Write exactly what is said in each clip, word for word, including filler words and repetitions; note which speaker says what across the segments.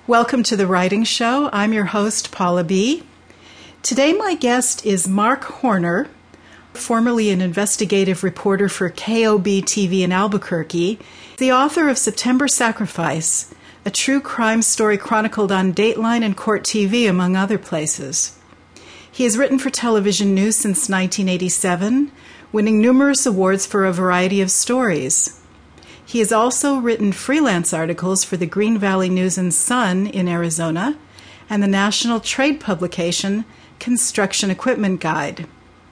Speaker 1: Welcome to The Writing Show. I'm your host, Paula B. Today my guest is Mark Horner, formerly an investigative reporter for K O B T V in Albuquerque, the author of September Sacrifice, a true crime story chronicled on Dateline and Court T V, among other places. He has written for television news since nineteen eighty-seven, winning numerous awards for a variety of stories. He has also written freelance articles for the Green Valley News and Sun in Arizona and the national trade publication Construction Equipment Guide.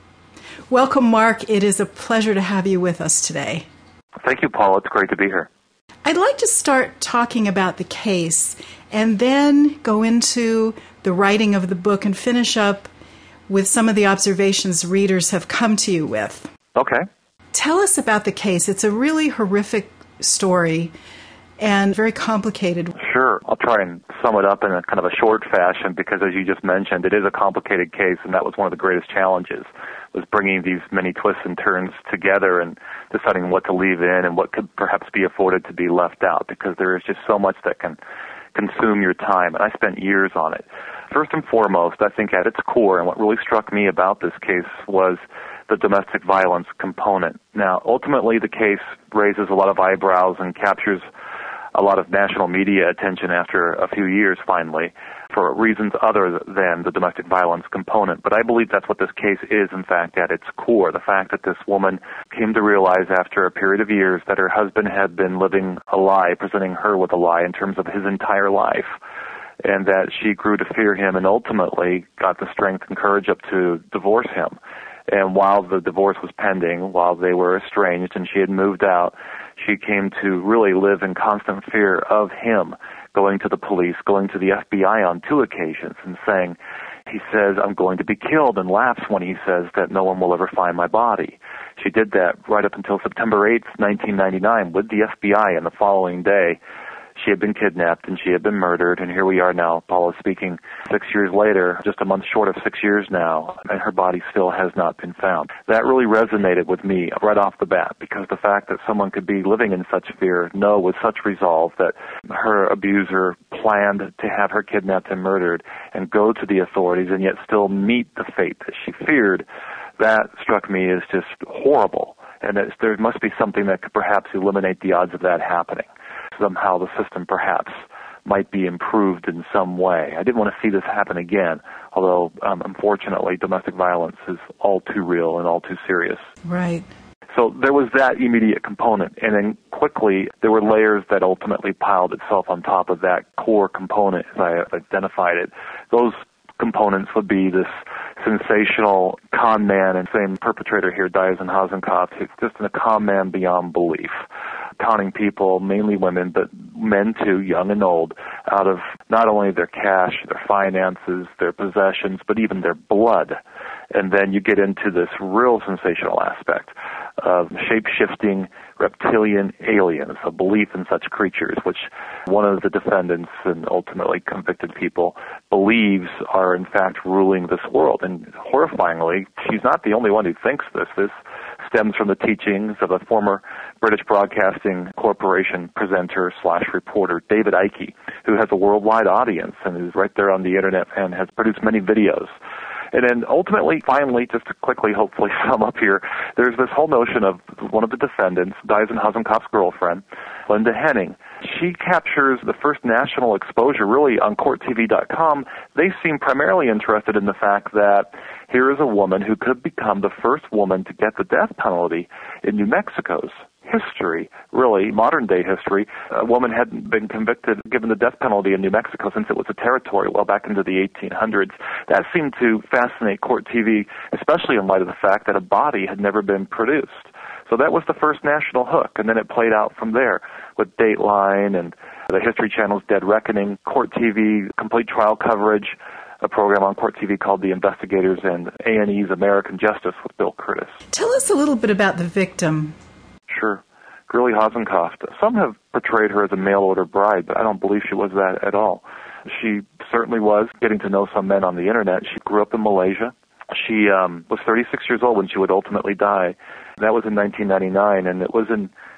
Speaker 1: Welcome, Mark. It is a pleasure to have you with us today.
Speaker 2: Thank you, Paul. It's great to be here.
Speaker 1: I'd like to start talking about the case and then go into the writing of the book and finish up with some of the observations readers have come to you with.
Speaker 2: Okay.
Speaker 1: Tell us about the case. It's a really horrific story and very complicated.
Speaker 2: Sure. I'll try and sum it up in a kind of a short fashion because, as you just mentioned, it is a complicated case, and that was one of the greatest challenges, was bringing these many twists and turns together and deciding what to leave in and what could perhaps be afforded to be left out, because there is just so much that can consume your time, and I spent years on it. First and foremost, I think at its core, and what really struck me about this case was the domestic violence component. Now, ultimately, the case raises a lot of eyebrows and captures a lot of national media attention after a few years, finally, for reasons other than the domestic violence component. But I believe that's what this case is, in fact, at its core. The fact that this woman came to realize after a period of years that her husband had been living a lie, presenting her with a lie in terms of his entire life, and that she grew to fear him and ultimately got the strength and courage up to divorce him. And while the divorce was pending, while they were estranged and she had moved out, she came to really live in constant fear of him, going to the police, going to the F B I on two occasions and saying, he says, I'm going to be killed, and laughs when he says that no one will ever find my body. She did that right up until September eighth, nineteen ninety-nine, with the F B I, and the following day she had been kidnapped and she had been murdered, and here we are now, Paula speaking, six years later, just a month short of six years now, and her body still has not been found. That really resonated with me right off the bat, because the fact that someone could be living in such fear, know with such resolve that her abuser planned to have her kidnapped and murdered and go to the authorities and yet still meet the fate that she feared, that struck me as just horrible, and that there must be something that could perhaps eliminate the odds of that happening. Somehow the system perhaps might be improved in some way. I didn't want to see this happen again, although um, unfortunately domestic violence is all too real and all too serious.
Speaker 1: Right.
Speaker 2: So there was that immediate component, and then quickly there were layers that ultimately piled itself on top of that core component, as I identified it. Those components would be this sensational con man, and same perpetrator here, Daizen Hasenkopf, who's just a con man beyond belief, conning people, mainly women, but men too, young and old, out of not only their cash, their finances, their possessions, but even their blood. And then you get into this real sensational aspect of shape-shifting reptilian aliens, a belief in such creatures, which one of the defendants and ultimately convicted people believes are in fact ruling this world. And horrifyingly, she's not the only one who thinks this. This stems from the teachings of a former British Broadcasting Corporation presenter slash reporter, David Icke, who has a worldwide audience and is right there on the internet and has produced many videos. And then ultimately, finally, just to quickly hopefully sum up here, there's this whole notion of one of the defendants, Daizen Hasenkopf's girlfriend, Linda Henning. She captures the first national exposure really on court T V dot com. They seem primarily interested in the fact that here is a woman who could become the first woman to get the death penalty in New Mexico's history, really, modern-day history. A woman hadn't been convicted, given the death penalty in New Mexico since it was a territory well back into the eighteen hundreds. That seemed to fascinate Court T V, especially in light of the fact that a body had never been produced. So that was the first national hook, and then it played out from there with Dateline and the History Channel's Dead Reckoning, Court T V, complete trial coverage, a program on Court T V called The Investigators, and A and E's American Justice with Bill Curtis.
Speaker 1: Tell us a little bit about the victim.
Speaker 2: Sure. Grilly Hasenkopf. Some have portrayed her as a mail-order bride, but I don't believe she was that at all. She certainly was getting to know some men on the internet. She grew up in Malaysia. She um, was thirty-six years old when she would ultimately die. That was in nineteen ninety-nine, and it was in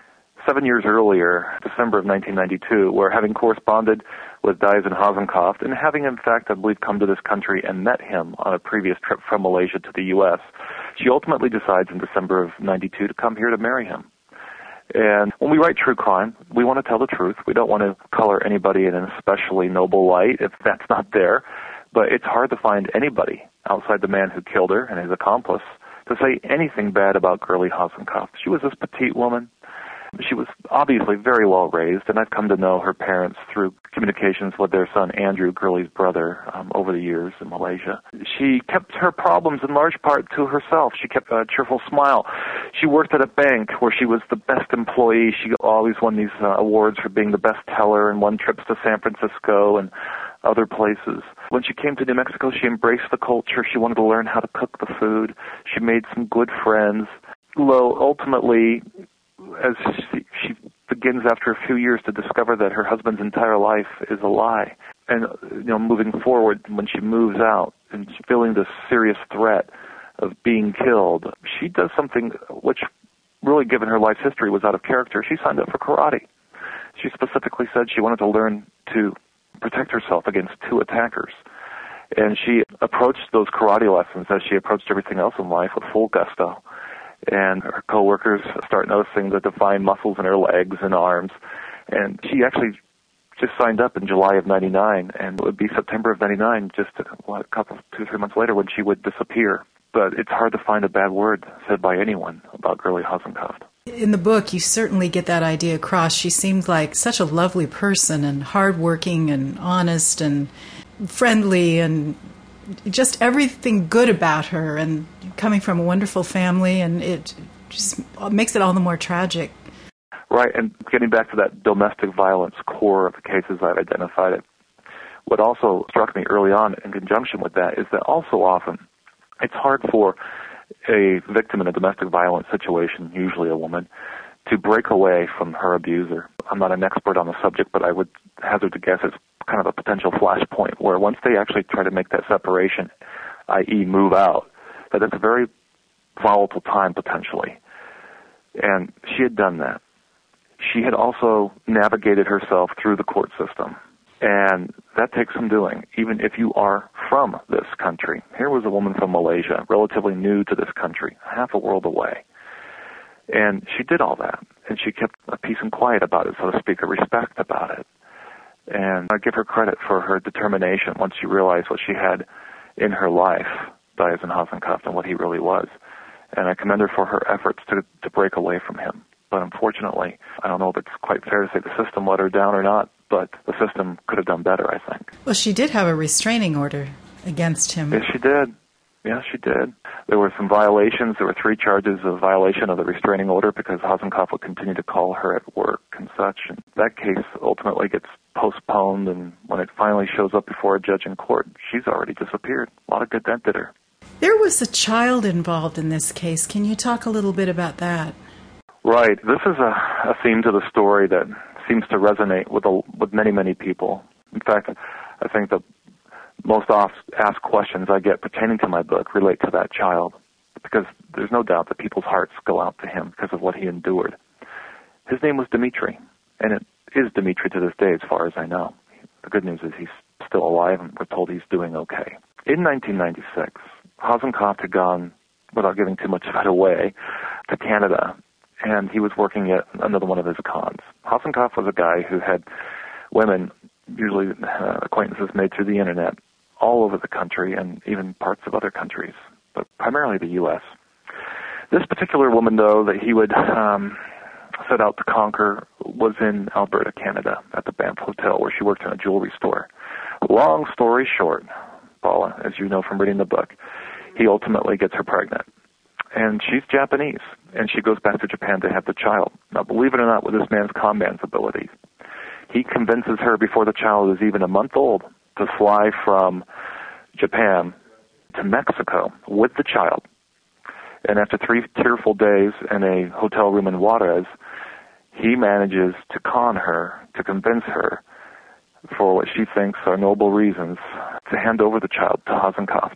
Speaker 2: seven years earlier, December of nineteen ninety-two, where having corresponded with Daisen Hasenkopf and having, in fact, I believe, come to this country and met him on a previous trip from Malaysia to the U S, she ultimately decides in December of ninety-two to come here to marry him. And when we write true crime, we want to tell the truth. We don't want to color anybody in an especially noble light if that's not there. But it's hard to find anybody outside the man who killed her and his accomplice to say anything bad about Girlie Hasenkopf. She was this petite woman. She was obviously very well raised, and I've come to know her parents through communications with their son Andrew, Girlie's brother, um, over the years in Malaysia. She kept her problems in large part to herself. She kept a cheerful smile. She worked at a bank where she was the best employee. She always won these uh, awards for being the best teller and won trips to San Francisco and other places. When she came to New Mexico, she embraced the culture. She wanted to learn how to cook the food. She made some good friends. Though ultimately, as she, she begins after a few years to discover that her husband's entire life is a lie. And, you know, moving forward, when she moves out and she's feeling this serious threat of being killed, she does something which, really given her life's history, was out of character. She signed up for karate. She specifically said she wanted to learn to protect herself against two attackers. And she approached those karate lessons as she approached everything else in life with full gusto. And her coworkers start noticing the defined muscles in her legs and arms. And she actually just signed up in July of ninety-nine, and it would be September of ninety-nine, just a, what, a couple, two, three months later, when she would disappear. But it's hard to find a bad word said by anyone about Girlie Hasenkopf.
Speaker 1: In the book, you certainly get that idea across. She seemed like such a lovely person and hardworking and honest and friendly and just everything good about her, and coming from a wonderful family, and it just makes it all the more tragic.
Speaker 2: Right, and getting back to that domestic violence core of the cases I've identified, it, what also struck me early on in conjunction with that is that also often it's hard for a victim in a domestic violence situation, usually a woman, to break away from her abuser. I'm not an expert on the subject, but I would hazard to guess it's kind of a potential flashpoint where once they actually try to make that separation, that is move out, that it's a very volatile time potentially. And she had done that. She had also navigated herself through the court system. And that takes some doing, even if you are from this country. Here was a woman from Malaysia, relatively new to this country, half a world away. And she did all that. And she kept a peace and quiet about it, so to speak, a respect about it. And I give her credit for her determination once she realized what she had in her life, Daisen Hasenkopf, and what he really was. And I commend her for her efforts to, to break away from him. But unfortunately, I don't know if it's quite fair to say the system let her down or not, but the system could have done better, I think.
Speaker 1: Well, she did have a restraining order against him.
Speaker 2: Yes, she did. Yes, she did. There were some violations. There were three charges of violation of the restraining order because Hasenkopf would continue to call her at work and such. And that case ultimately gets postponed, and when it finally shows up before a judge in court, she's already disappeared. A lot of good that did her.
Speaker 1: There was a child involved in this case. Can you talk a little bit about that?
Speaker 2: Right. This is a, a theme to the story that seems to resonate with a, with many, many people. In fact, I think the most oft-asked questions I get pertaining to my book relate to that child, because there's no doubt that people's hearts go out to him because of what he endured. His name was Dimitri, and it is Dimitri to this day as far as I know. The good news is he's still alive, and we're told he's doing okay. In nineteen ninety-six, Hasenkopf had gone, without giving too much of it away, to Canada, and he was working at another one of his cons. Hasenkopf was a guy who had women, usually uh, acquaintances made through the internet, all over the country and even parts of other countries, but primarily the U S. This particular woman, though, that he would um, set out to conquer was in Alberta, Canada, at the Banff Hotel, where she worked in a jewelry store. Long story short, Paula, as you know from reading the book, he ultimately gets her pregnant. And she's Japanese, and she goes back to Japan to have the child. Now, believe it or not, with this man's con man's abilities, he convinces her before the child is even a month old to fly from Japan to Mexico with the child. And after three tearful days in a hotel room in Juarez, he manages to con her, to convince her, for what she thinks are noble reasons, to hand over the child to Hasenkopf,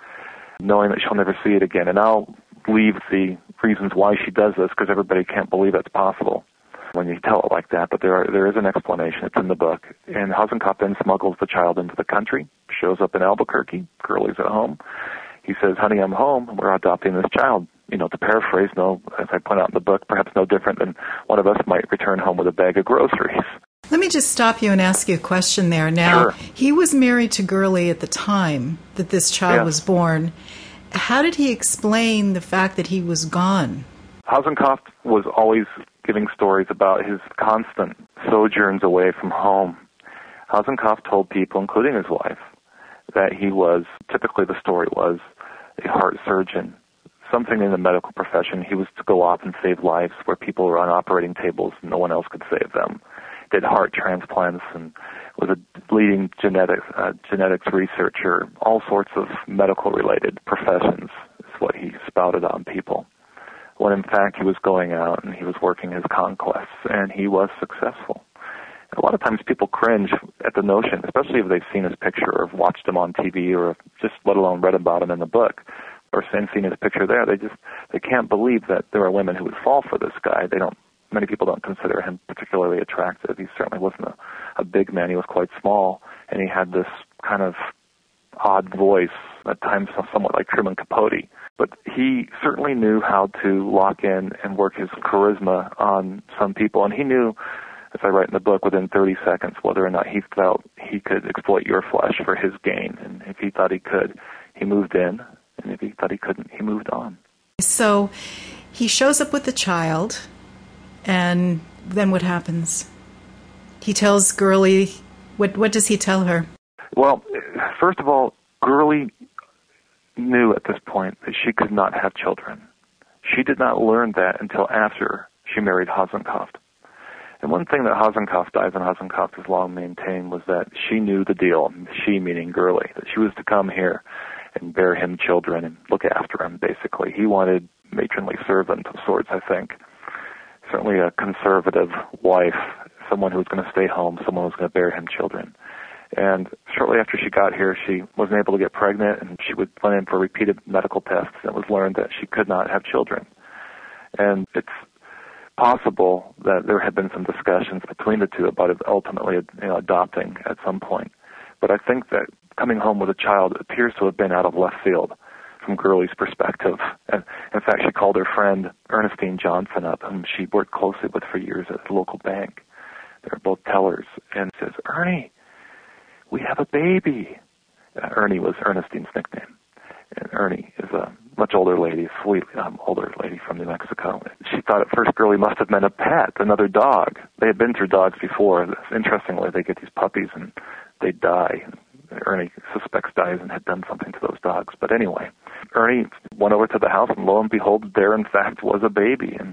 Speaker 2: knowing that she'll never see it again. And I'll leave the reasons why she does this, because everybody can't believe it's possible. when you tell it like that, but there are, there is an explanation. It's in the book. And Hasenkopf then smuggles the child into the country, shows up in Albuquerque. Gurley's at home. He says, honey, I'm home. We're adopting this child. You know, to paraphrase, no, as I point out in the book, perhaps no different than one of us might return home with a bag of groceries.
Speaker 1: Let me just stop you and ask you a question there. Now,
Speaker 2: Sure.
Speaker 1: He was married to Gurley at the time that this child
Speaker 2: Yeah.
Speaker 1: was born. How did he explain the fact that he was gone?
Speaker 2: Hasenkopf was always giving stories about his constant sojourns away from home. Hasenkopf told people, including his wife, that he was, typically the story was, a heart surgeon, something in the medical profession. He was to go off and save lives where people were on operating tables and no one else could save them. Did heart transplants and was a leading genetics, uh, genetics researcher. All sorts of medical-related professions is what he spouted on people. When in fact he was going out and he was working his conquests, and he was successful. A lot of times people cringe at the notion, especially if they've seen his picture or have watched him on T V or just let alone read about him in the book or seen his picture there. They just they can't believe that there are women who would fall for this guy. They don't. Many people don't consider him particularly attractive. He certainly wasn't a, a big man. He was quite small, and he had this kind of odd voice, at times somewhat like Truman Capote. But he certainly knew how to lock in and work his charisma on some people, and he knew, as I write in the book, within thirty seconds whether or not he felt he could exploit your flesh for his gain. And if he thought he could, he moved in, and if he thought he couldn't, he moved on.
Speaker 1: So he shows up with the child, and then what happens? He tells Gurley, what, what does he tell her?
Speaker 2: Well, first of all, Gurley knew at this point that she could not have children. She did not learn that until after she married Hasenkopf. And one thing that Hasenkopf, Ivan Hasenkopf, has long maintained was that she knew the deal, she meaning Gurley, that she was to come here and bear him children and look after him, basically. He wanted matronly servant of sorts, I think. Certainly a conservative wife, someone who was going to stay home, someone who was going to bear him children. And shortly after she got here, she wasn't able to get pregnant, and she would went in for repeated medical tests, and it was learned that she could not have children. And it's possible that there had been some discussions between the two about it ultimately, you know, adopting at some point. But I think that coming home with a child appears to have been out of left field from Gurley's perspective. And in fact, she called her friend Ernestine Johnson up, whom she worked closely with for years at the local bank. They were both tellers, and says, "Ernie, we have a baby." Uh, Ernie was Ernestine's nickname. And Ernie is a much older lady, a sweet um, older lady from New Mexico. She thought at first Gurley must have meant a pet, another dog. They had been through dogs before. Interestingly, they get these puppies and they die. Ernie suspects dies and had done something to those dogs. But anyway, Ernie went over to the house, and lo and behold, there in fact was a baby. And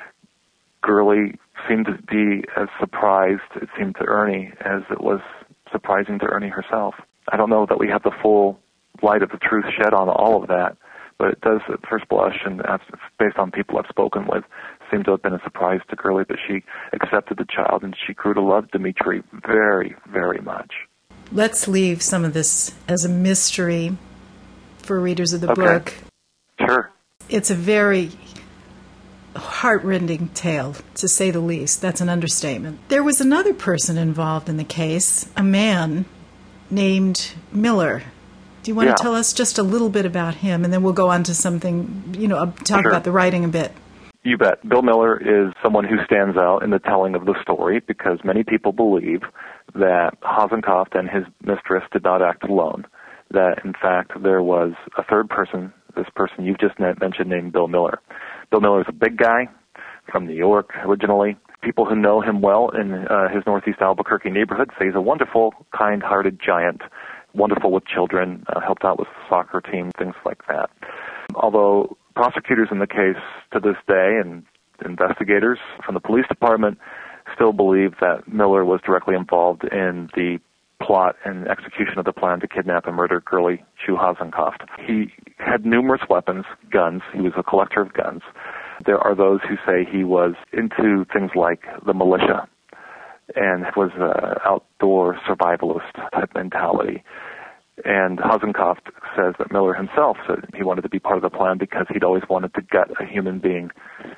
Speaker 2: Gurley seemed to be as surprised, it seemed to Ernie, as it was surprising to Ernie herself. I don't know that we have the full light of the truth shed on all of that, but it does at first blush, and based on people I've spoken with, seem to have been a surprise to Gurley, but she accepted the child, and she grew to love Dmitri very, very much. Let's
Speaker 1: leave some of this as a mystery for readers of the
Speaker 2: okay.
Speaker 1: book.
Speaker 2: Sure.
Speaker 1: It's a very heartrending tale, to say the least. That's an understatement. There was another person involved in the case, a man named Miller. Do you want
Speaker 2: yeah.
Speaker 1: to tell us just a little bit about him, and then we'll go on to something, you know, talk
Speaker 2: sure.
Speaker 1: about the writing a bit.
Speaker 2: You bet. Bill Miller is someone who stands out in the telling of the story because many people believe that Hasenkopf and his mistress did not act alone, that in fact there was a third person, this person you've just mentioned named Bill Miller. Bill Miller is a big guy from New York originally. People who know him well in uh, his northeast Albuquerque neighborhood say he's a wonderful, kind-hearted giant, wonderful with children, uh, helped out with the soccer team, things like that. Although prosecutors in the case to this day and investigators from the police department still believe that Miller was directly involved in the plot and execution of the plan to kidnap and murder Gurley Shue Hasenkopf. He had numerous weapons, guns. He was a collector of guns. There are those who say he was into things like the militia and was an outdoor survivalist type mentality. And Hasenkopf says that Miller himself said he wanted to be part of the plan because he'd always wanted to gut a human being,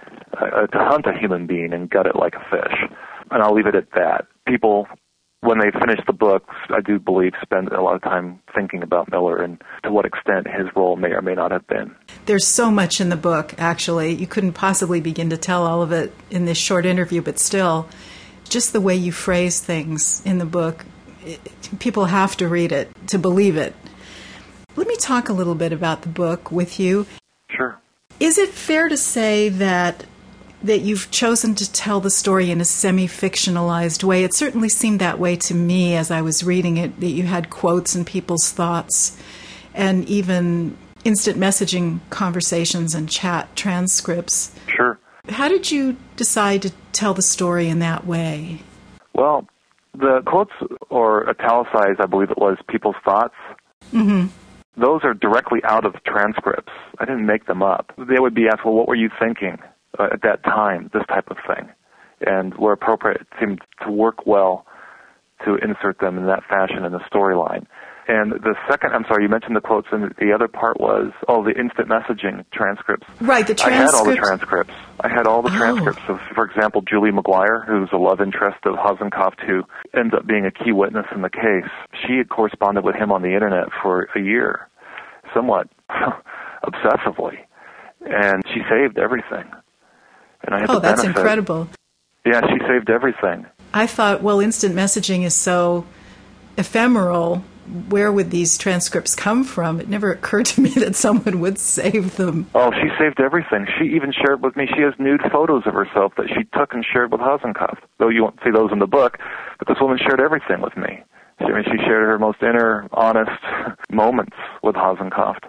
Speaker 2: uh, to hunt a human being and gut it like a fish. And I'll leave it at that. People, when they finish the book, I do believe, spend a lot of time thinking about Miller and to what extent his role may or may not have been.
Speaker 1: There's so much in the book, actually. You couldn't possibly begin to tell all of it in this short interview, but still, just the way you phrase things in the book, it, people have to read it to believe it. Let me talk a little bit about the book with you.
Speaker 2: Sure.
Speaker 1: Is it fair to say that that you've chosen to tell the story in a semi-fictionalized way? It certainly seemed that way to me as I was reading it, that you had quotes and people's thoughts and even instant messaging conversations and chat transcripts.
Speaker 2: Sure.
Speaker 1: How did you decide to tell the story in that way?
Speaker 2: Well, the quotes, or italicized, I believe it was, people's thoughts,
Speaker 1: Mm-hmm.
Speaker 2: those are directly out of transcripts. I didn't make them up. They would be asked, well, what were you thinking uh, at that time, this type of thing? And where appropriate, it seemed to work well to insert them in that fashion in the storyline. And the second, I'm sorry, you mentioned the quotes, and the other part was, oh, the instant messaging transcripts.
Speaker 1: Right, the
Speaker 2: I had all the
Speaker 1: transcripts.
Speaker 2: transcripts. I had all the
Speaker 1: Oh.
Speaker 2: transcripts of, for example, Julie McGuire, who's a love interest of Hasenkopf, who ends up being a key witness in the case. She had corresponded with him on the Internet for a year, somewhat obsessively, and she saved everything. And I had
Speaker 1: Oh,
Speaker 2: the
Speaker 1: that's
Speaker 2: benefit.
Speaker 1: incredible.
Speaker 2: Yeah, she saved everything.
Speaker 1: I thought, well, instant messaging is so ephemeral. Where would these transcripts come from? It never occurred to me that someone would save them.
Speaker 2: Oh, she saved everything. She even shared with me, she has nude photos of herself that she took and shared with Hasenkopf. Though you won't see those in the book, but this woman shared everything with me. She, I mean, she shared her most inner, honest moments with Hasenkopf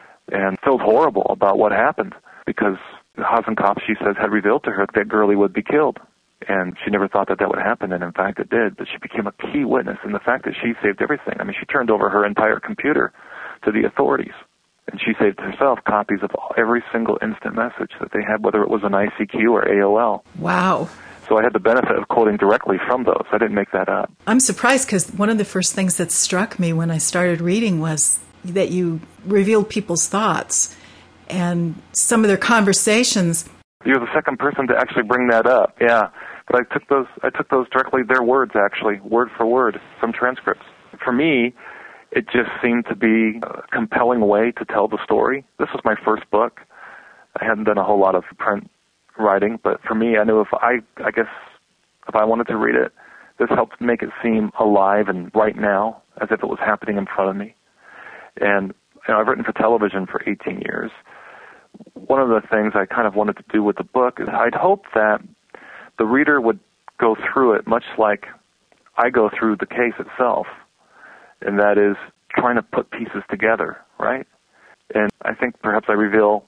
Speaker 2: and felt horrible about what happened because Hasenkopf, she says, had revealed to her that Gurley would be killed. And she never thought that that would happen, and in fact it did. But she became a key witness in the fact that she saved everything. I mean, she turned over her entire computer to the authorities, and she saved herself copies of every single instant message that they had, whether it was an I C Q or A O L.
Speaker 1: Wow.
Speaker 2: So I had the benefit of quoting directly from those. I didn't make that up.
Speaker 1: I'm surprised because one of the first things that struck me when I started reading was that you revealed people's thoughts and some of their conversations.
Speaker 2: You're the second person to actually bring that up, yeah. But I took those I took those directly, their words actually, word for word, from transcripts. For me, it just seemed to be a compelling way to tell the story. This was my first book. I hadn't done a whole lot of print writing, but for me, I knew if I, I guess, if I wanted to read it, this helped make it seem alive and right now, as if it was happening in front of me. And you know, I've written for television for eighteen years. One of the things I kind of wanted to do with the book is I'd hoped that the reader would go through it much like I go through the case itself, and that is trying to put pieces together, right? And I think perhaps I reveal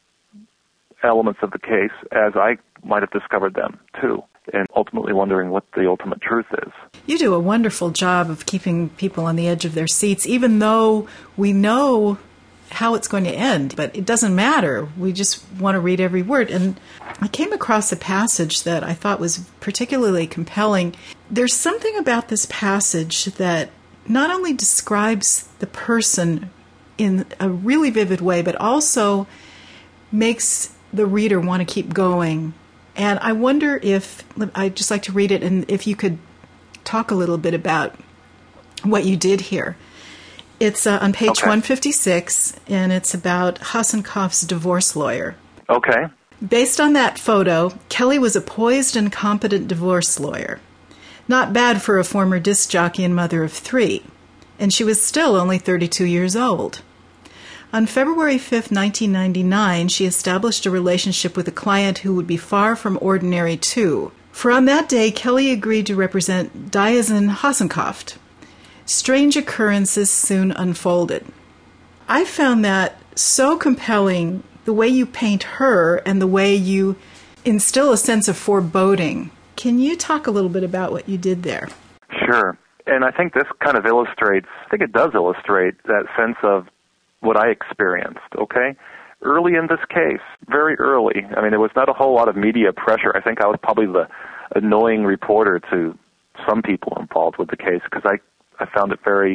Speaker 2: elements of the case as I might have discovered them, too, and ultimately wondering what the ultimate truth is.
Speaker 1: You do a wonderful job of keeping people on the edge of their seats, even though we know how it's going to end, but it doesn't matter. We just want to read every word. And I came across a passage that I thought was particularly compelling. There's something about this passage that not only describes the person in a really vivid way, but also makes the reader want to keep going. And I wonder if, I'd just like to read it, and if you could talk a little bit about what you did here. It's uh, on page
Speaker 2: okay.
Speaker 1: one fifty-six, and it's about Hasenkopf's divorce lawyer.
Speaker 2: Okay.
Speaker 1: Based on that photo, Kelly was a poised and competent divorce lawyer. Not bad for a former disc jockey and mother of three. And she was still only thirty-two years old. On February fifth, nineteen ninety-nine, she established a relationship with a client who would be far from ordinary, too. For on that day, Kelly agreed to represent Diazin Hasenkopf. Strange occurrences soon unfolded. I found that so compelling, the way you paint her and the way you instill a sense of foreboding. Can you talk a little bit about what you did there?
Speaker 2: Sure. And I think this kind of illustrates, I think it does illustrate that sense of what I experienced, okay? Early in this case, very early, I mean, there was not a whole lot of media pressure. I think I was probably the annoying reporter to some people involved with the case because I I found it very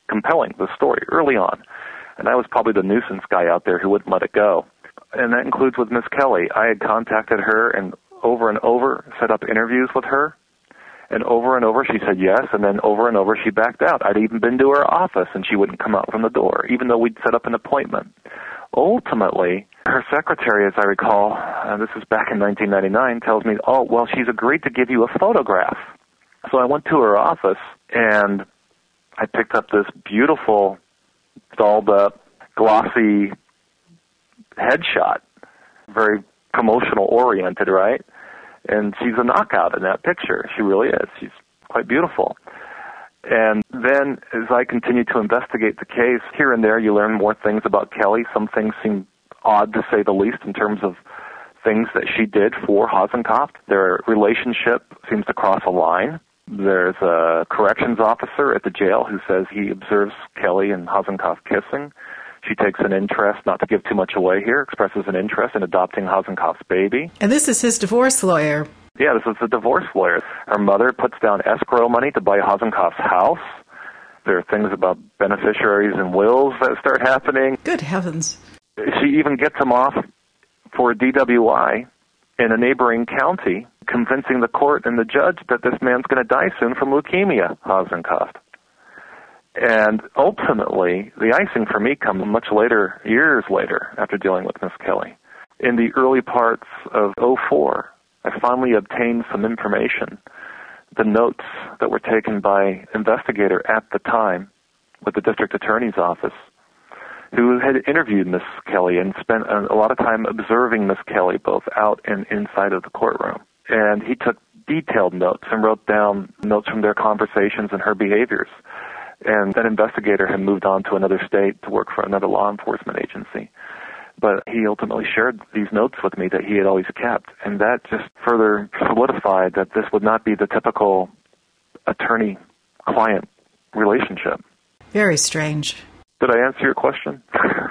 Speaker 2: compelling, the story, early on. And I was probably the nuisance guy out there who wouldn't let it go. And that includes with Miss Kelly. I had contacted her and over and over set up interviews with her. And over and over she said yes, and then over and over she backed out. I'd even been to her office, and she wouldn't come out from the door, even though we'd set up an appointment. Ultimately, her secretary, as I recall, uh, this is back in nineteen ninety-nine, tells me, oh, well, she's agreed to give you a photograph. So I went to her office, and I picked up this beautiful, dolled-up, glossy headshot, very promotional-oriented, right? And she's a knockout in that picture. She really is. She's quite beautiful. And then as I continued to investigate the case, here and there you learn more things about Kelly. Some things seem odd, to say the least, in terms of things that she did for Hasenkopf. Their relationship seems to cross a line. There's a corrections officer at the jail who says he observes Kelly and Hasenkopf kissing. She takes an interest, not to give too much away here, expresses an interest in adopting Hasenkopf's baby.
Speaker 1: And this is his divorce lawyer.
Speaker 2: Yeah, this is the divorce lawyer. Her mother puts down escrow money to buy Hasenkopf's house. There are things about beneficiaries and wills that start happening.
Speaker 1: Good heavens.
Speaker 2: She even gets him off for a D W I in a neighboring county, convincing the court and the judge that this man's going to die soon from leukemia, Hasenkopf. And ultimately, the icing for me comes much later, years later, after dealing with Miss Kelly. In the early parts of oh four, I finally obtained some information, the notes that were taken by an investigator at the time with the district attorney's office, who had interviewed Miss Kelly and spent a lot of time observing Miss Kelly both out and inside of the courtroom. And he took detailed notes and wrote down notes from their conversations and her behaviors. And that investigator had moved on to another state to work for another law enforcement agency. But he ultimately shared these notes with me that he had always kept. And that just further solidified that this would not be the typical attorney-client relationship.
Speaker 1: Very strange.
Speaker 2: Did I answer your question?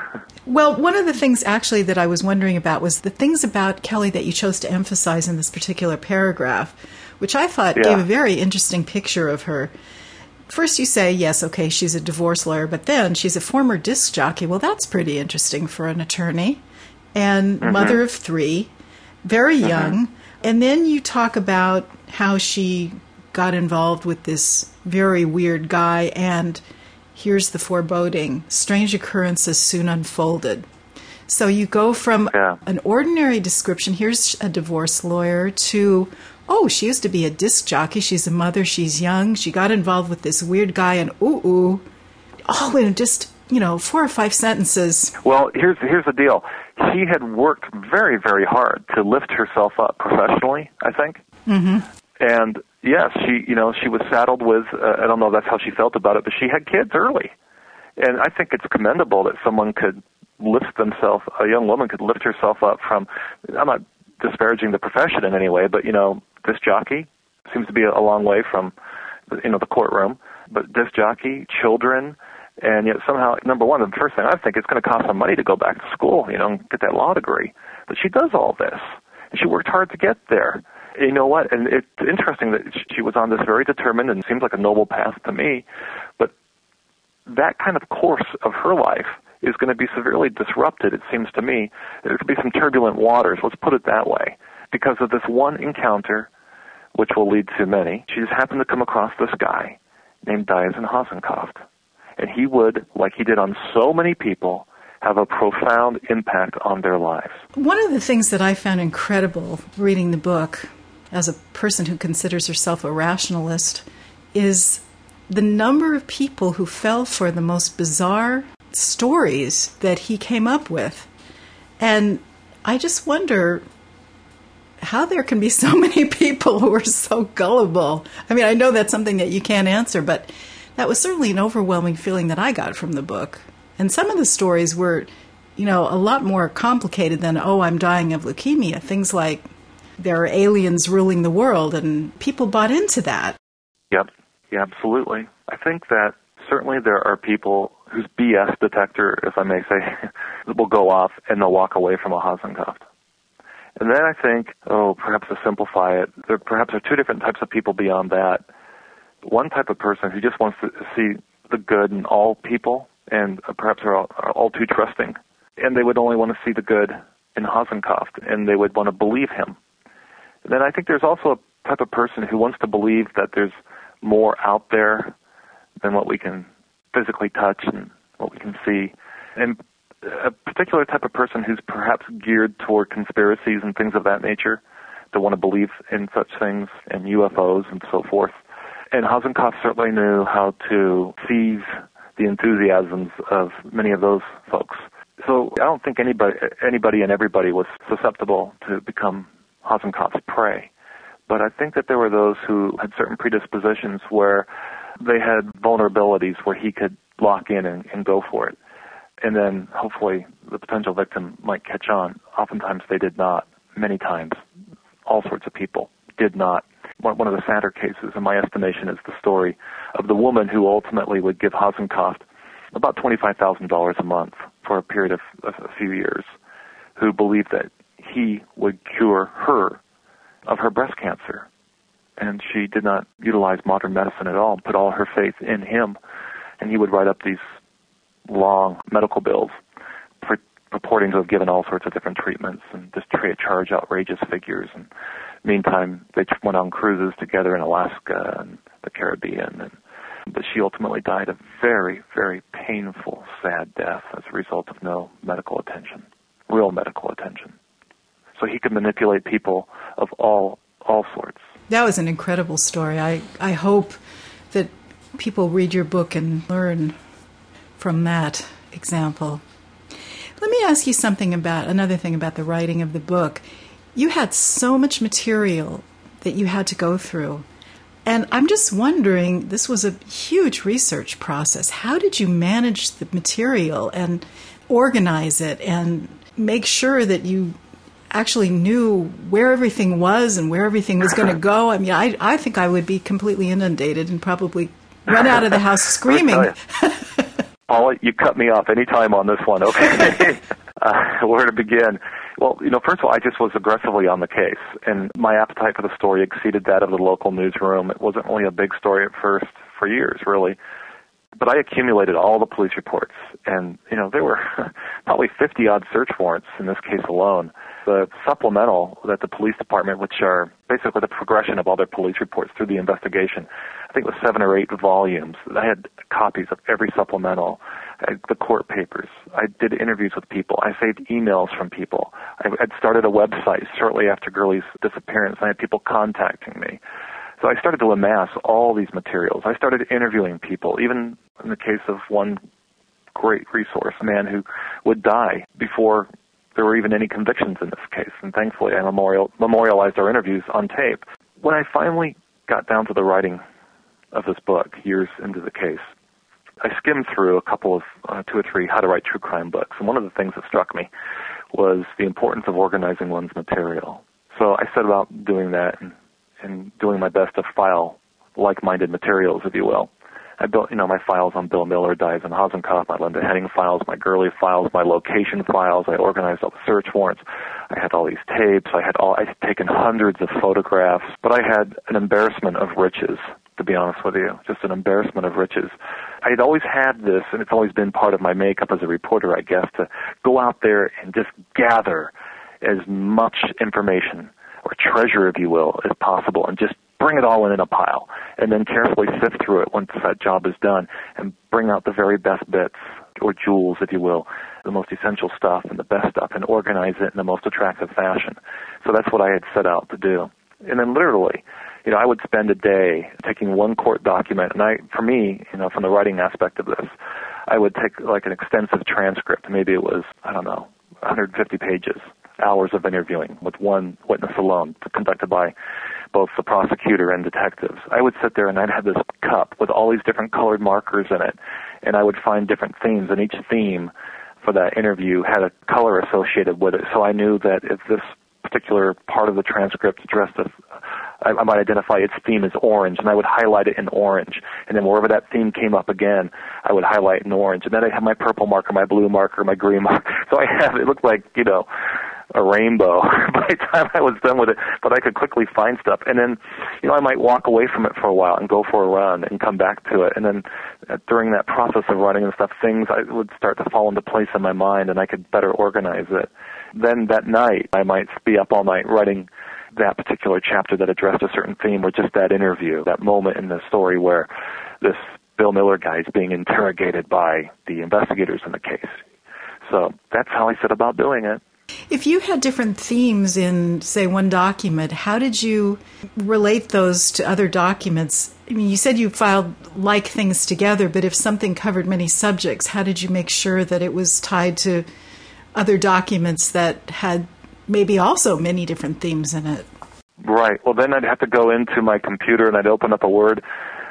Speaker 1: Well, one of the things actually that I was wondering about was the things about Kelly that you chose to emphasize in this particular paragraph, which I thought yeah. gave a very interesting picture of her. First you say, yes, okay, she's a divorce lawyer, but then she's a former disc jockey. Well, that's pretty interesting for an attorney. And mm-hmm. mother of three, very young. Mm-hmm. And then you talk about how she got involved with this very weird guy, and here's the foreboding. Strange occurrences soon unfolded. So you go from yeah. an ordinary description, here's a divorce lawyer, to, oh, she used to be a disc jockey, she's a mother, she's young, she got involved with this weird guy, and ooh, ooh, all in just, you know, four or five sentences.
Speaker 2: Well, here's here's the deal. She had worked very, very hard to lift herself up professionally, I think.
Speaker 1: Mm-hmm.
Speaker 2: And yes, she, you know, she was saddled with, uh, I don't know if that's how she felt about it, but she had kids early. And I think it's commendable that someone could lift themselves, a young woman could lift herself up from, I'm not disparaging the profession in any way, but, you know, disc jockey seems to be a long way from, you know, the courtroom. But disc jockey, children, and yet somehow, number one, the first thing I think, it's going to cost some money to go back to school, you know, and get that law degree. But she does all this, and she worked hard to get there. You know what? And it's interesting that she was on this very determined and seems like a noble path to me, but that kind of course of her life is going to be severely disrupted, it seems to me. There could be some turbulent waters, let's put it that way, because of this one encounter, which will lead to many. She just happened to come across this guy named Diazon Hasenkopf, and he would, like he did on so many people, have a profound impact on their lives.
Speaker 1: One of the things that I found incredible reading the book, as a person who considers herself a rationalist, is the number of people who fell for the most bizarre stories that he came up with. And I just wonder how there can be so many people who are so gullible. I mean, I know that's something that you can't answer, but that was certainly an overwhelming feeling that I got from the book. And some of the stories were, you know, a lot more complicated than, oh, I'm dying of leukemia. Things like there are aliens ruling the world, and people bought into that.
Speaker 2: Yep, yeah, absolutely. I think that certainly there are people whose B S detector, if I may say, will go off and they'll walk away from a Hasenkopf. And then I think, oh, perhaps to simplify it, there perhaps are two different types of people beyond that. One type of person who just wants to see the good in all people and perhaps are all, are all too trusting. And they would only want to see the good in Hasenkopf, and they would want to believe him. And then I think there's also a type of person who wants to believe that there's more out there than what we can physically touch and what we can see. And a particular type of person who's perhaps geared toward conspiracies and things of that nature, to want to believe in such things and U F Os and so forth. And Hasenkopf certainly knew how to seize the enthusiasms of many of those folks. So I don't think anybody, anybody and everybody was susceptible to become Hasenkopf's prey. But I think that there were those who had certain predispositions where they had vulnerabilities where he could lock in and, and go for it. And then hopefully the potential victim might catch on. Oftentimes they did not. Many times, all sorts of people did not. One of the sadder cases, in my estimation, is the story of the woman who ultimately would give Hasenkopf about twenty-five thousand dollars a month for a period of, of a few years, who believed that he would cure her of her breast cancer. And she did not utilize modern medicine at all, put all her faith in him. And he would write up these long medical bills for, purporting to have given all sorts of different treatments and just tra- charge outrageous figures. And meantime, they went on cruises together in Alaska and the Caribbean. And, but she ultimately died a very, very painful, sad death as a result of no medical attention, real medical attention. So he could manipulate people of all all sorts.
Speaker 1: That was an incredible story. I, I hope that people read your book and learn from that example. Let me ask you something about, another thing about the writing of the book. You had so much material that you had to go through. And I'm just wondering, this was a huge research process. How did you manage the material and organize it and make sure that you actually knew where everything was and where everything was going to go? I mean, I, I think I would be completely inundated and probably run out of the house screaming.
Speaker 2: Paula, you cut me off any time on this one, okay? uh, where to begin? Well, you know, first of all, I just was aggressively on the case, and my appetite for the story exceeded that of the local newsroom. It wasn't really a big story at first, for years, really. But I accumulated all the police reports, and, you know, there were probably fifty-odd search warrants in this case alone. The supplemental that the police department, which are basically the progression of all their police reports through the investigation, I think it was seven or eight volumes. I had copies of every supplemental, I had the court papers. I did interviews with people. I saved emails from people. I had started a website shortly after Gurley's disappearance, and I had people contacting me. So I started to amass all these materials. I started interviewing people, even in the case of one great resource, a man who would die before there were even any convictions in this case. And thankfully, I memorial, memorialized our interviews on tape. When I finally got down to the writing of this book, years into the case, I skimmed through a couple of, uh, two or three how to write true crime books. And one of the things that struck me was the importance of organizing one's material. So I set about doing that and, and doing my best to file like-minded materials, if you will. I built, you know, my files on Bill Miller, Dives and Hasenkopf, my Linda Henning files, my Gurley files, my location files. I organized all the search warrants. I had all these tapes. I had all, I had taken hundreds of photographs, but I had an embarrassment of riches, to be honest with you, just an embarrassment of riches. I had always had this, and it's always been part of my makeup as a reporter, I guess, to go out there and just gather as much information, or treasure, if you will, as possible, and just bring it all in in a pile, and then carefully sift through it once that job is done, and bring out the very best bits, or jewels, if you will, the most essential stuff and the best stuff, and organize it in the most attractive fashion. So that's what I had set out to do. And then literally, you know, I would spend a day taking one court document, and I, for me, you know, from the writing aspect of this, I would take like an extensive transcript. Maybe it was, I don't know, one hundred fifty pages, hours of interviewing with one witness alone, conducted by both the prosecutor and detectives. I would sit there and I'd have this cup with all these different colored markers in it, and I would find different themes, and each theme for that interview had a color associated with it. So I knew that if this particular part of the transcript addressed a, I, I might identify its theme as orange, and I would highlight it in orange. And then wherever that theme came up again, I would highlight in orange. And then I have my purple marker, my blue marker, my green marker. So I have, it looked like, you know, a rainbow by the time I was done with it, but I could quickly find stuff. And then, you know, I might walk away from it for a while and go for a run and come back to it. And then uh, during that process of running and stuff, things I would start to fall into place in my mind, and I could better organize it. Then that night, I might be up all night writing that particular chapter that addressed a certain theme, or just that interview, that moment in the story where this Bill Miller guy is being interrogated by the investigators in the case. So that's how I set about doing it.
Speaker 1: If you had different themes in, say, one document, how did you relate those to other documents? I mean, you said you filed like things together, but if something covered many subjects, how did you make sure that it was tied to other documents that had maybe also many different themes in it?
Speaker 2: Right. Well, then I'd have to go into my computer and I'd open up a Word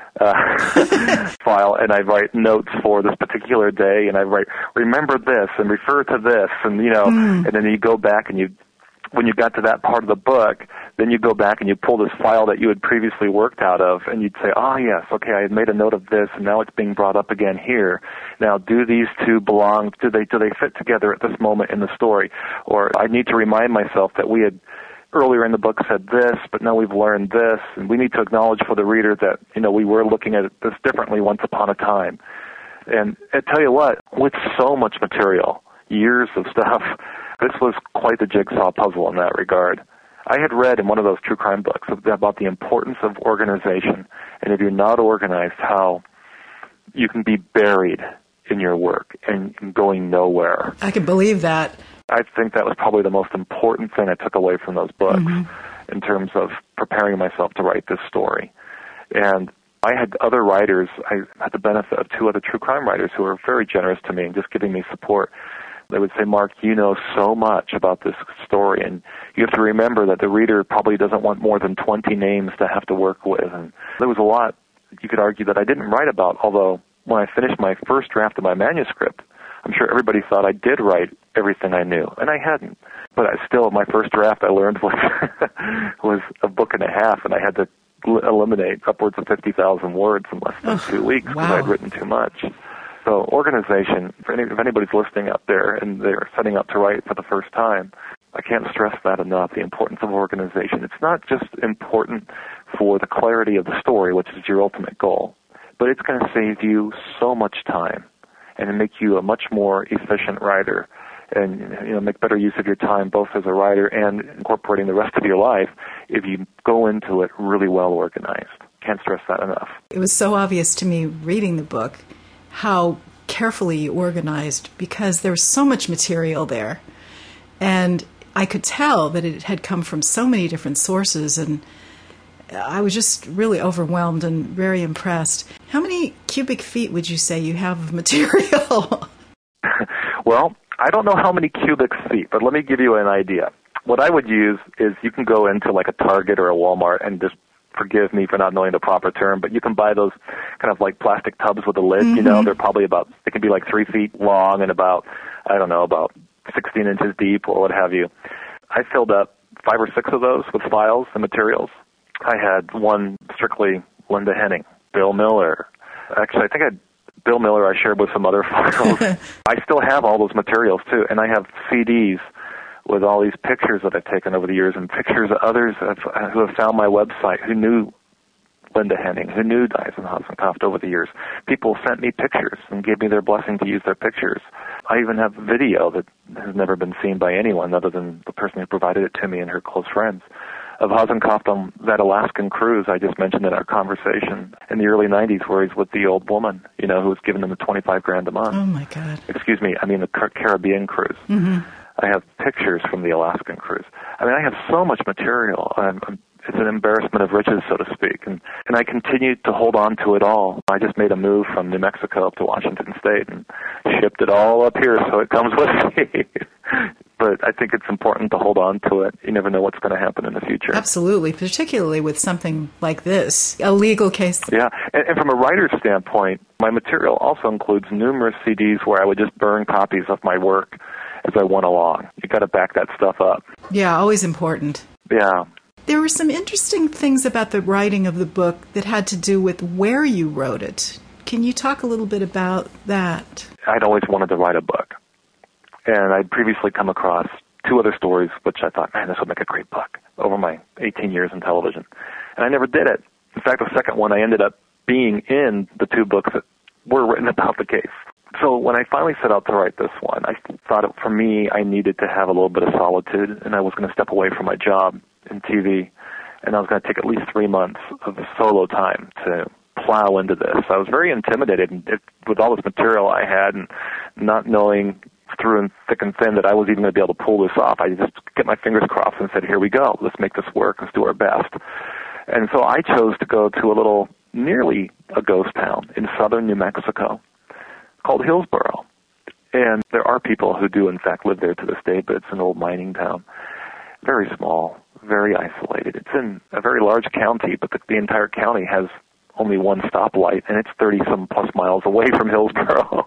Speaker 2: uh, file, and I write notes for this particular day, and I write, remember this, and refer to this, and, you know, mm. and then you go back and you, when you got to that part of the book, then you go back and you pull this file that you had previously worked out of, and you'd say, oh, yes, okay, I had made a note of this, and now it's being brought up again here. Now, do these two belong, do they, do they fit together at this moment in the story? Or I need to remind myself that we had earlier in the book said this, but now we've learned this, and we need to acknowledge for the reader that, you know, we were looking at this differently once upon a time. And I tell you what, with so much material, years of stuff, this was quite the jigsaw puzzle in that regard. I had read in one of those true crime books about the importance of organization, and if you're not organized, how you can be buried in your work and going nowhere.
Speaker 1: I can believe that.
Speaker 2: I think that was probably the most important thing I took away from those books mm-hmm. in terms of preparing myself to write this story. And I had other writers, I had the benefit of two other true crime writers who were very generous to me and just giving me support. They would say, Mark, you know so much about this story, and you have to remember that the reader probably doesn't want more than twenty names to have to work with. And there was a lot you could argue that I didn't write about, although when I finished my first draft of my manuscript, I'm sure everybody thought I did write everything I knew, and I hadn't. But I still, my first draft I learned was was a book and a half, and I had to l- eliminate upwards of fifty thousand words in less than two weeks because
Speaker 1: wow.
Speaker 2: I'd written too much. So organization, for any, if anybody's listening out there and they're setting up to write for the first time, I can't stress that enough, the importance of organization. It's not just important for the clarity of the story, which is your ultimate goal, but it's going to save you so much time and make you a much more efficient writer and, you know, make better use of your time both as a writer and incorporating the rest of your life if you go into it really well organized. Can't stress that enough.
Speaker 1: It was so obvious to me reading the book how carefully you organized, because there was so much material there. And I could tell that it had come from so many different sources, and I was just really overwhelmed and very impressed. How many cubic feet would you say you have of material?
Speaker 2: Well, I don't know how many cubic feet, but let me give you an idea. What I would use is you can go into like a Target or a Walmart and just, forgive me for not knowing the proper term, but you can buy those kind of like plastic tubs with a lid, mm-hmm. you know, they're probably about, they can be like three feet long and about, I don't know, about sixteen inches deep or what have you. I filled up five or six of those with files and materials. I had one strictly Linda Henning, Bill Miller. Actually, I think I had Bill Miller I shared with some other files. I still have all those materials, too, and I have C Ds with all these pictures that I've taken over the years and pictures of others who have found my website, who knew Linda Henning, who knew Dyson Hasenkopf over the years. People sent me pictures and gave me their blessing to use their pictures. I even have video that has never been seen by anyone other than the person who provided it to me and her close friends, of Hasenkopf on that Alaskan cruise I just mentioned in our conversation in the early nineties, where he's with the old woman, you know, who was giving him the twenty-five grand a month.
Speaker 1: Oh, my God.
Speaker 2: Excuse me, I mean the Car- Caribbean cruise.
Speaker 1: Mm-hmm.
Speaker 2: I have pictures from the Alaskan cruise. I mean, I have so much material. I'm, I'm, it's an embarrassment of riches, so to speak. And, and I continue to hold on to it all. I just made a move from New Mexico up to Washington State and shipped it all up here, so it comes with me. But I think it's important to hold on to it. You never know what's going to happen in the future.
Speaker 1: Absolutely, particularly with something like this, a legal case.
Speaker 2: Yeah, and, and from a writer's standpoint, my material also includes numerous C Ds where I would just burn copies of my work as I went along. You got to back that stuff up.
Speaker 1: Yeah, always important.
Speaker 2: Yeah.
Speaker 1: There were some interesting things about the writing of the book that had to do with where you wrote it. Can you talk a little bit about that?
Speaker 2: I'd always wanted to write a book. And I'd previously come across two other stories, which I thought, man, this would make a great book over my eighteen years in television. And I never did it. In fact, the second one, I ended up being in the two books that were written about the case. So when I finally set out to write this one, I thought it, for me, I needed to have a little bit of solitude, and I was going to step away from my job in T V, and I was going to take at least three months of solo time to plow into this. I was very intimidated it, with all this material I had and not knowing through and thick and thin that I was even going to be able to pull this off. I just get my fingers crossed and said, here we go. Let's make this work. Let's do our best. And so I chose to go to a little, nearly a ghost town in southern New Mexico called Hillsboro. And there are people who do, in fact, live there to this day, but it's an old mining town. Very small, very isolated. It's in a very large county, but the, the entire county has only one stoplight, and it's thirty-some plus miles away from Hillsboro.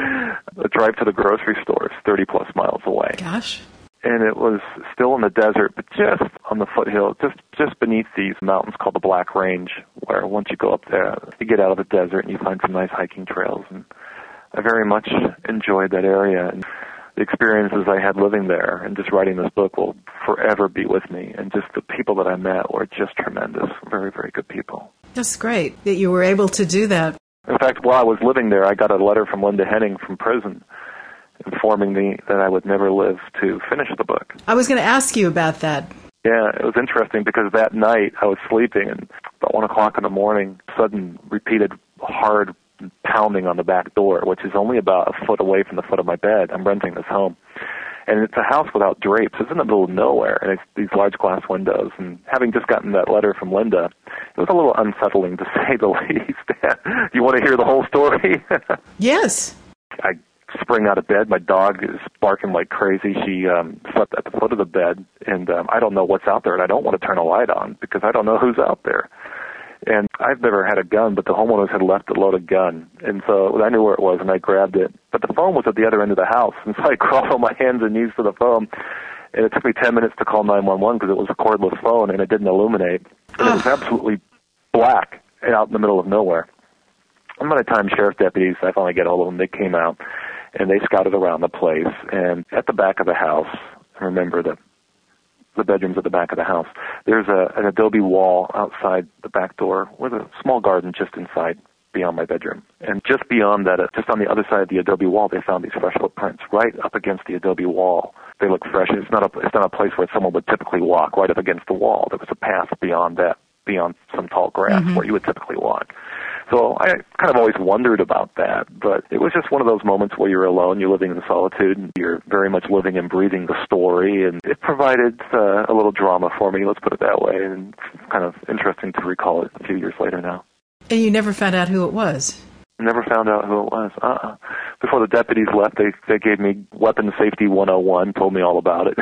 Speaker 2: The drive to the grocery store is thirty plus miles away.
Speaker 1: Gosh.
Speaker 2: And it was still in the desert, but just on the foothill, just just beneath these mountains called the Black Range, where once you go up there, you get out of the desert and you find some nice hiking trails. And I very much enjoyed that area. And the experiences I had living there and just writing this book will forever be with me. And just the people that I met were just tremendous, very, very good people.
Speaker 1: That's great that you were able to do that.
Speaker 2: In fact, while I was living there, I got a letter from Linda Henning from prison informing me that I would never live to finish the book.
Speaker 1: I was going to ask you about that.
Speaker 2: Yeah, it was interesting because that night I was sleeping, and about one o'clock in the morning, sudden repeated hard pounding on the back door, which is only about a foot away from the foot of my bed. I'm renting this home. And it's a house without drapes. It's in the middle of nowhere, and it's these large glass windows. And having just gotten that letter from Linda, it was a little unsettling, to say the least. You want to hear the whole story?
Speaker 1: Yes.
Speaker 2: I spring out of bed. My dog is barking like crazy. She um, slept at the foot of the bed, and um, I don't know what's out there, and I don't want to turn a light on because I don't know who's out there. And I've never had a gun, but the homeowners had left a loaded gun. And so I knew where it was, and I grabbed it. But the phone was at the other end of the house, and so I crawled on my hands and knees to the phone. And it took me ten minutes to call nine one one because it was a cordless phone, and it didn't illuminate. And it was absolutely black and out in the middle of nowhere. And by the time sheriff deputies, I finally get hold of them, they came out, and they scouted around the place. And at the back of the house, I remember that the bedrooms at the back of the house, there's a, an adobe wall outside the back door with a small garden just inside beyond my bedroom. And just beyond that, uh, just on the other side of the adobe wall, they found these fresh footprints right up against the adobe wall. They look fresh. It's not a, it's not a place where someone would typically walk, right up against the wall. There was a path beyond that, beyond some tall grass mm-hmm. where you would typically walk. So I kind of always wondered about that, but it was just one of those moments where you're alone, you're living in solitude, and you're very much living and breathing the story, and it provided uh, a little drama for me, let's put it that way, and it's kind of interesting to recall it a few years later now. And
Speaker 1: you never found out who it was?
Speaker 2: Never found out who it was. Uh-uh. Before the deputies left, they they gave me weapon safety one oh one, told me all about it.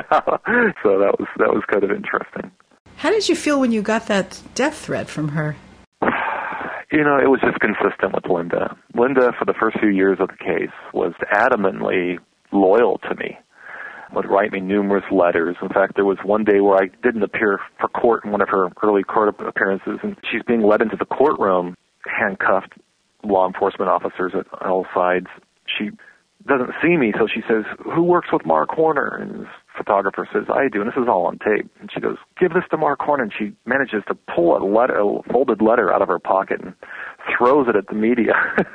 Speaker 2: So that was that was kind of interesting.
Speaker 1: How did you feel when you got that death threat from her?
Speaker 2: You know, it was just consistent with Linda. Linda, for the first few years of the case, was adamantly loyal to me, would write me numerous letters. In fact, there was one day where I didn't appear for court in one of her early court appearances, and she's being led into the courtroom, handcuffed, law enforcement officers at all sides. She doesn't see me, so she says, "Who works with Mark Horner?" And the photographer says, "I do," and this is all on tape. And she goes, "Give this to Mark Horner," and she manages to pull a letter, a folded letter out of her pocket and throws it at the media.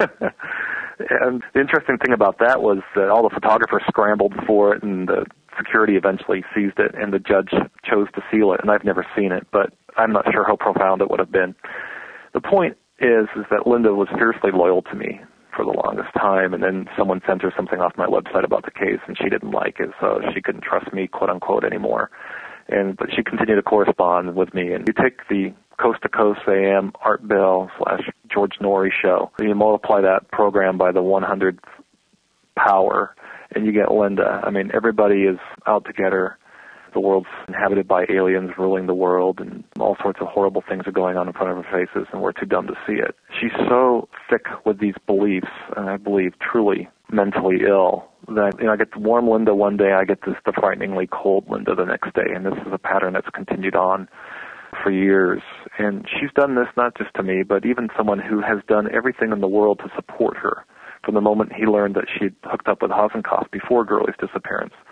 Speaker 2: And the interesting thing about that was that all the photographers scrambled for it, and the security eventually seized it, and the judge chose to seal it, and I've never seen it, but I'm not sure how profound it would have been. The point is, is that Linda was fiercely loyal to me for the longest time, and then someone sent her something off my website about the case, and she didn't like it, so she couldn't trust me, quote-unquote, anymore. And but she continued to correspond with me. And you take the Coast to Coast A M Art Bell slash George Norrie show, and you multiply that program by the one hundredth power, and you get Linda. I mean, everybody is out to get her. The world's inhabited by aliens ruling the world, and all sorts of horrible things are going on in front of her faces, and we're too dumb to see it. She's so thick with these beliefs, and I believe truly mentally ill, that you know, I get the warm Linda one day, I get this the frighteningly cold Linda the next day, and this is a pattern that's continued on for years. And she's done this not just to me, but even someone who has done everything in the world to support her from the moment he learned that she'd hooked up with Hasenkopf before Gurley's disappearance.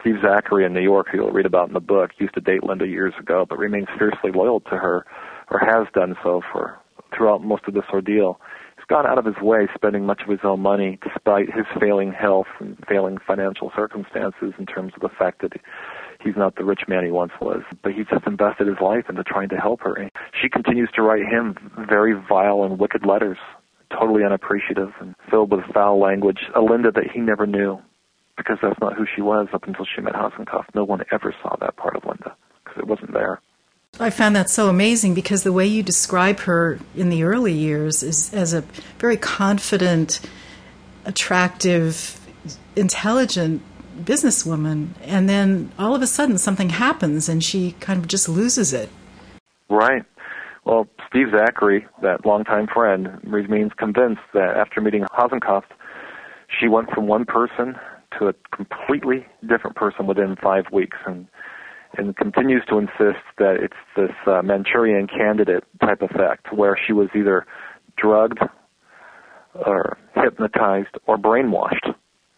Speaker 2: Steve Zachary in New York, who you'll read about in the book, used to date Linda years ago, but remains fiercely loyal to her, or has done so for throughout most of this ordeal. He's gone out of his way, spending much of his own money, despite his failing health and failing financial circumstances, in terms of the fact that he's not the rich man he once was. But he's just invested his life into trying to help her. And she continues to write him very vile and wicked letters, totally unappreciative and filled with foul language, a Linda that he never knew, because that's not who she was up until she met Hasenkopf. No one ever saw that part of Linda, because it wasn't there.
Speaker 1: I found that so amazing, because the way you describe her in the early years is as a very confident, attractive, intelligent businesswoman, and then all of a sudden something happens and she kind of just loses it.
Speaker 2: Right. Well, Steve Zachary, that longtime friend, remains convinced that after meeting Hasenkopf, she went from one person to a completely different person within five weeks, and and continues to insist that it's this uh, Manchurian Candidate type effect, where she was either drugged or hypnotized or brainwashed.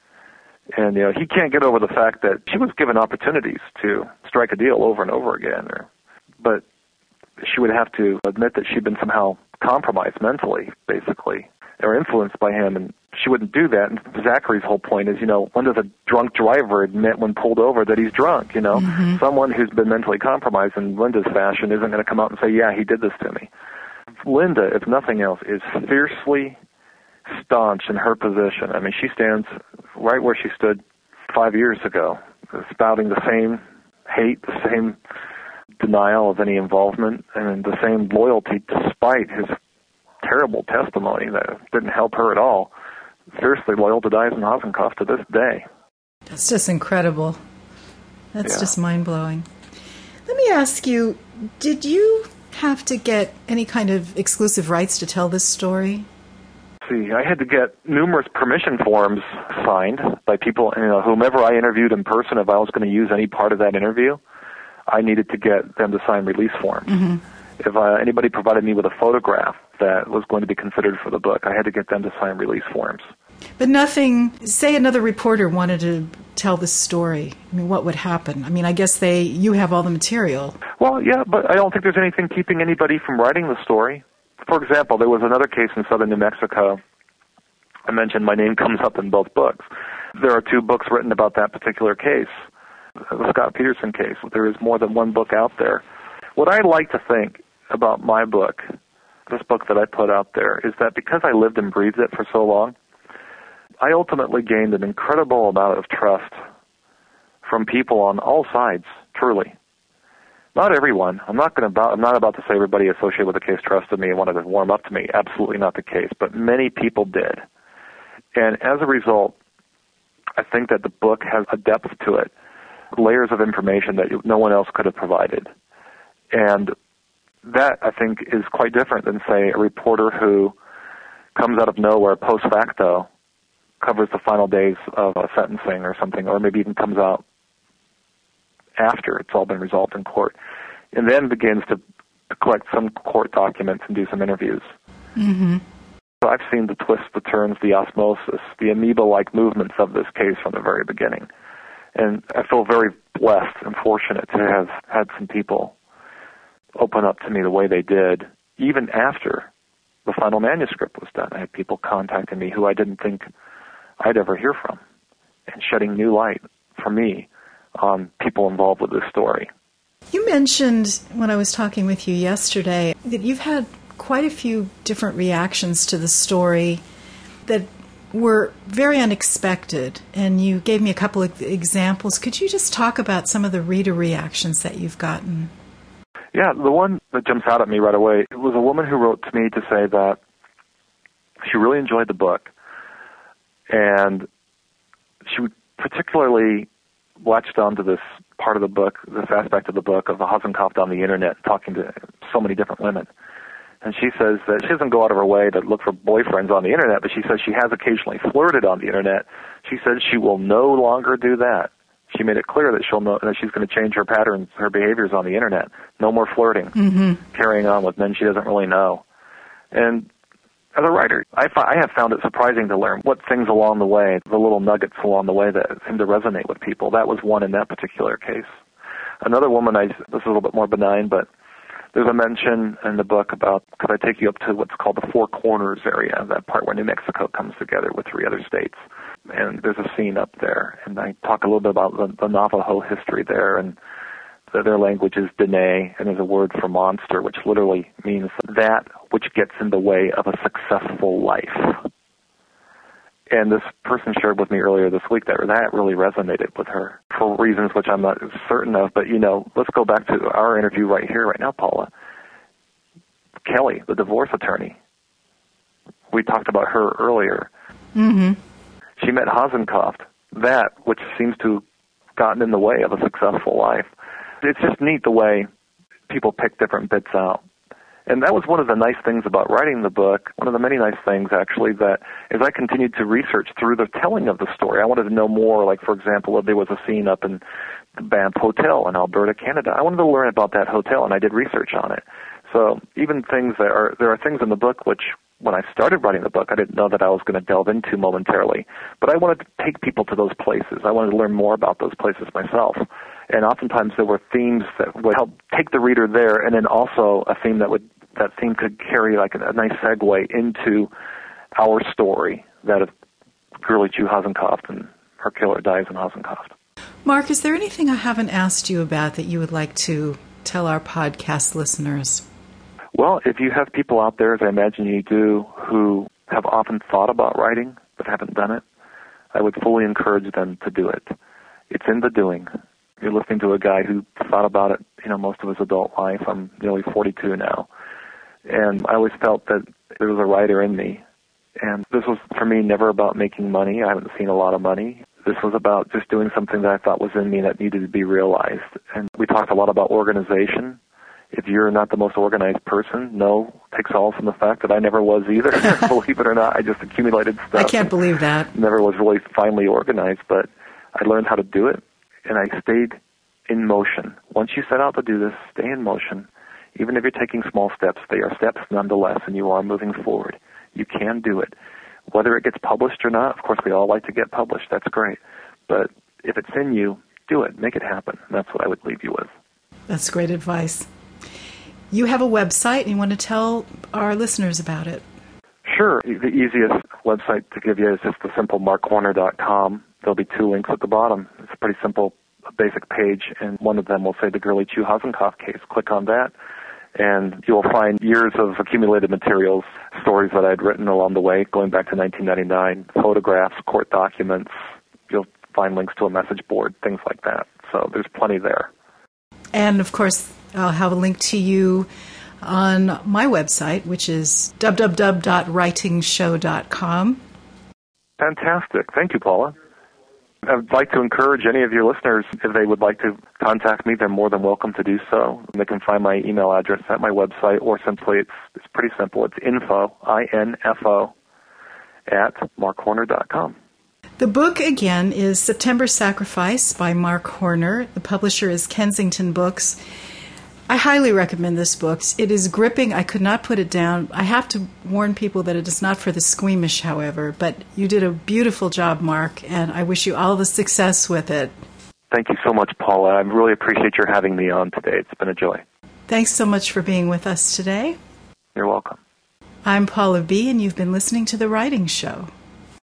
Speaker 2: And you know, he can't get over the fact that she was given opportunities to strike a deal over and over again, or, but she would have to admit that she'd been somehow compromised mentally, basically, or influenced by him, and she wouldn't do that. And Zachary's whole point is, you know, when does a drunk driver admit when pulled over that he's drunk, you know? Mm-hmm. Someone who's been mentally compromised in Linda's fashion isn't going to come out and say, yeah, he did this to me. Linda, if nothing else, is fiercely staunch in her position. I mean, she stands right where she stood five years ago, spouting the same hate, the same denial of any involvement, and the same loyalty despite his terrible testimony that didn't help her at all. Fiercely loyal to Dyson Hasenkopf to this day.
Speaker 1: That's just incredible. That's
Speaker 2: yeah.
Speaker 1: just mind-blowing. Let me ask you, did you have to get any kind of exclusive rights to tell this story?
Speaker 2: See, I had to get numerous permission forms signed by people, you know, whomever I interviewed in person. If I was going to use any part of that interview, I needed to get them to sign release forms. Mm-hmm. If uh, anybody provided me with a photograph that was going to be considered for the book, I had to get them to sign release forms.
Speaker 1: But nothing, say another reporter wanted to tell this story, I mean, what would happen? I mean, I guess they, you have all the material.
Speaker 2: Well, yeah, but I don't think there's anything keeping anybody from writing the story. For example, there was another case in southern New Mexico. I mentioned my name comes up in both books. There are two books written about that particular case, the Scott Peterson case. There is more than one book out there. What I like to think about my book, this book that I put out there, is that because I lived and breathed it for so long, I ultimately gained an incredible amount of trust from people on all sides, truly. Not everyone. I'm not going to about, I'm not about to say everybody associated with the case trusted me and wanted to warm up to me. Absolutely not the case, but many people did. And as a result, I think that the book has a depth to it, layers of information that no one else could have provided. And that, I think, is quite different than, say, a reporter who comes out of nowhere post facto, covers the final days of a sentencing or something, or maybe even comes out after it's all been resolved in court, and then begins to, to collect some court documents and do some interviews. Mm-hmm. So I've seen the twists, the turns, the osmosis, the amoeba-like movements of this case from the very beginning. And I feel very blessed and fortunate to have had some people open up to me the way they did, even after the final manuscript was done. I had people contacting me who I didn't think I'd ever hear from, and shedding new light for me on people involved with this story.
Speaker 1: You mentioned when I was talking with you yesterday that you've had quite a few different reactions to the story that were very unexpected, and you gave me a couple of examples. Could you just talk about some of the reader reactions that you've gotten?
Speaker 2: Yeah, the one that jumps out at me right away, it was a woman who wrote to me to say that she really enjoyed the book, and she particularly latched onto this part of the book, this aspect of the book of Hasenkopf on the Internet, talking to so many different women. And she says that she doesn't go out of her way to look for boyfriends on the Internet, but she says she has occasionally flirted on the Internet. She says she will no longer do that. She made it clear that she'll know, that she's going to change her patterns, her behaviors on the Internet. No more flirting, mm-hmm. carrying on with men she doesn't really know. And As a writer, I, fi- I have found it surprising to learn what things along the way, the little nuggets along the way that seem to resonate with people. That was one in that particular case. Another woman, I, this is a little bit more benign, but there's a mention in the book about, could I take you up to what's called the Four Corners area, that part where New Mexico comes together with three other states. And there's a scene up there, and I talk a little bit about the, the Navajo history there, and the, their language is Dene, and there's a word for monster, which literally means that which gets in the way of a successful life. And this person shared with me earlier this week that that really resonated with her for reasons which I'm not certain of. But, you know, let's go back to our interview right here, right now, Paula. Kelly, the divorce attorney. We talked about her earlier.
Speaker 1: Mm-hmm.
Speaker 2: She met Hasenkopf, that which seems to have gotten in the way of a successful life. It's just neat the way people pick different bits out. And that was one of the nice things about writing the book, one of the many nice things, actually, that as I continued to research through the telling of the story, I wanted to know more, like, for example, if there was a scene up in the Banff Hotel in Alberta, Canada. I wanted to learn about that hotel, and I did research on it. So even things that are, there are things in the book which, when I started writing the book, I didn't know that I was going to delve into momentarily. But I wanted to take people to those places. I wanted to learn more about those places myself. And oftentimes there were themes that would help take the reader there, and then also a theme that would that theme could carry like a, a nice segue into our story, that of Gurley Chew Hasenkopf and her killer dies in Hasenkopf.
Speaker 1: Mark, is there anything I haven't asked you about that you would like to tell our podcast listeners?
Speaker 2: Well, if you have people out there, as I imagine you do, who have often thought about writing but haven't done it, I would fully encourage them to do it. It's in the doing. You're listening to a guy who thought about it, you know, most of his adult life. I'm nearly forty-two now. And I always felt that there was a writer in me. And this was, for me, never about making money. I haven't seen a lot of money. This was about just doing something that I thought was in me that needed to be realized. And we talked a lot about organization. If you're not the most organized person, no, take solace in the fact that I never was either. Believe it or not, I just accumulated stuff.
Speaker 1: I can't believe that.
Speaker 2: Never was really finely organized, but I learned how to do it, and I stayed in motion. Once you set out to do this, stay in motion. Even if you're taking small steps, they are steps nonetheless, and you are moving forward. You can do it. Whether it gets published or not, of course, we all like to get published. That's great. But if it's in you, do it. Make it happen. That's what I would leave you with.
Speaker 1: That's great advice. You have a website, and you want to tell our listeners about it.
Speaker 2: Sure. The easiest website to give you is just the simple mark horner dot com. There'll be two links at the bottom. It's a pretty simple, basic page, and one of them will say the Gurley Chew Hasenkopf case. Click on that, and you'll find years of accumulated materials, stories that I'd written along the way, going back to nineteen ninety-nine, photographs, court documents. You'll find links to a message board, things like that. So there's plenty there. And,
Speaker 1: of course, I'll have a link to you on my website, which is w w w dot writing show dot com.
Speaker 2: Fantastic. Thank you, Paula. I'd like to encourage any of your listeners, if they would like to contact me, they're more than welcome to do so. They can find my email address at my website, or simply, it's it's pretty simple. It's info, I N F O, at mark horner dot com.
Speaker 1: The book, again, is September Sacrifice by Mark Horner. The publisher is Kensington Books. I highly recommend this book. It is gripping. I could not put it down. I have to warn people that it is not for the squeamish, however, but you did a beautiful job, Mark, and I wish you all the success with it.
Speaker 2: Thank you so much, Paula. I really appreciate your having me on today. It's been a joy.
Speaker 1: Thanks so much for being with us today.
Speaker 2: You're welcome.
Speaker 1: I'm Paula B., and you've been listening to The Writing Show.